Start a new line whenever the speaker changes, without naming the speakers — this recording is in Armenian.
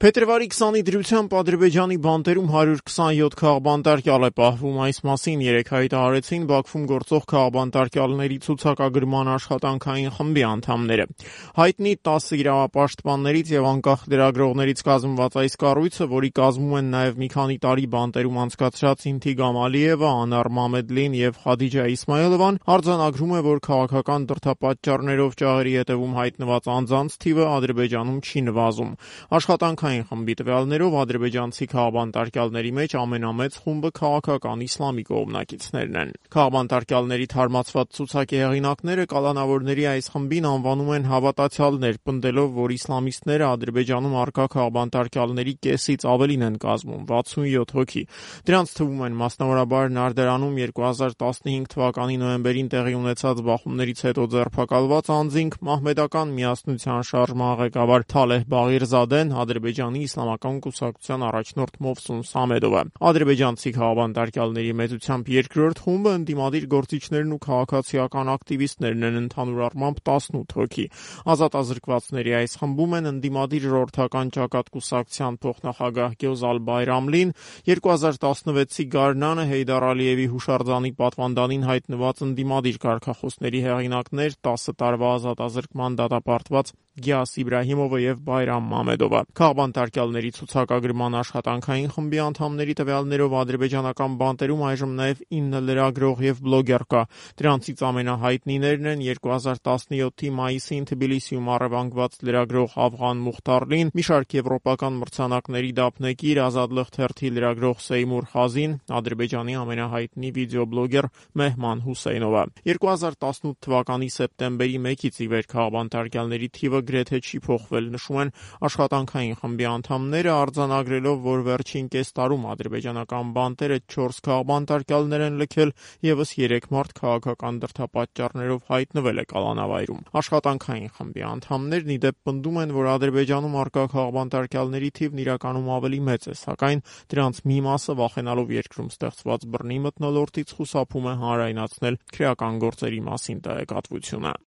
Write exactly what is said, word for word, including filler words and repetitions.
Փետրվարի քսանի դրությամբ Ադրբեջանի բանտերում հարյուր քսանյոթ քաղբանտարկյալ է պահվում։ Այս մասին երեկ հայտարարեցին Բաքվում գործող քաղբանտարկյալների ցուցակագրման աշխատանքային խմբի անդամները։ Հայտնի տասը իրավապաշտպաններից եւ անկախ լրագրողներից կազմված այս կառույցը, որի կազմում են նաեւ մի քանի տարի բանտերում անցկացրած Ինթիգամ Ալիևը, Անար Մամեդլին եւ Խադիջա Իսմայելովան, արձանագրում է, որ քաղաքական դրդապատճառներով ճաղերի հետևում հայտնված անձանց թիվը Ադրբեջանում չի նվազում։ Աշխատանքային խմբի տվյալներով ադրբեջանցի քաղբանտարկյալների մեջ ամենամեծ խումբը քաղաքական իսլամի կողմնակիցներն են։ Քաղբանտարկյալների թարմացված ցուցակի հեղինակները կալանավորների այս խմբին անվանում են հավատացյալներ, պնդելով, որ իսլամիստները Ադրբեջանում առկա քաղբանտարկյալների կեսից ավելին են կազմում՝ վաթսունյոթ հոգի։ Դրանց թվում են մասնավորաբար Նարդարանում երկու հազար տասնհինգ թվականի նոյեմբերին տեղի ունեցած բախումներից հետո ձերբակալված անձինք, մահմեդական միասնության շարժման ղեկավար Թալեհ Բաղիրզադեն, Ադրբեջանի իսլամական կուսակցության առաջնորդ Մովսուն Սամեդովը։ Ադրբեջանցի քաղբանտարկյալների մեծությամբ երկրորդ խումբը ընդդիմադիր գործիչներն ու քաղաքացիական ակտիվիստներն են, ընդհանուր առմամբ տասնութ հոգի։ Ազատազրկվածների այս խմբում են ընդդիմադիր ժողովրդական ճակատ կուսակցության փոխնախագահ Գյոզալ Բայրամլին, երկու հազար տասնվեցի գարնանը Հեյդար Ալիևի հուշարձանի պատվանդանին հայտնված ընդդիմադիր կարգախոսների հեղինակներ, տասը տարվա ազատազրկման դատապարտված Գիաս Իբրահիմովը եւ Բայրամ Մամեդովը։ Քաղբանտարկյալների ցուցակագրման աշխատանքային խմբի անդամների տվյալներով ադրբեջանական բանտերում այժմ նաեւ ինը լրագրող եւ բլոգեր կա։ Դրանցից ամենահայտնիներն են երկու հազար տասնյոթի մայիսին Թբիլիսիում առևանգված լրագրող Աֆղան Մուխտարլին, մի շարք եվրոպական մրցանակների դափնեկիր, Ազատլıq թերթի լրագրող Սեյմուր Խազին, Ադրբեջանի ամենահայտնի վիդեոբլոգեր Մեհման Հուսեյնովը։ երկու հազար տասնութ թվականի սեպտեմբերի մեկից ի վեր քաղբանտարկյալների թիվը գրեթե չի փոխվել, նշում են աշխատանքային խմբի անդամները, արձանագրելով, որ վերջին կես տարում ադրբեջանական բանտերը չորս քաղբանտարկյալներ են լքել, եւս երեք մարդ քաղաքական դրդապատճառներով հայտնվել է կալանավայրում։ Աշխատանքային խմբի անդամներն ի դեպ պնդում են, որ Ադրբեջանում առկա քաղբանտարկյալների թիվն իրականում ավելի մեծ է, սակայն դրանց մի մասը վախենալով երկրում ստեղծված բռնի մթնոլորտից խուսափում է հանրայնացնել քրեական գործերի մասին տեղեկատվությունը։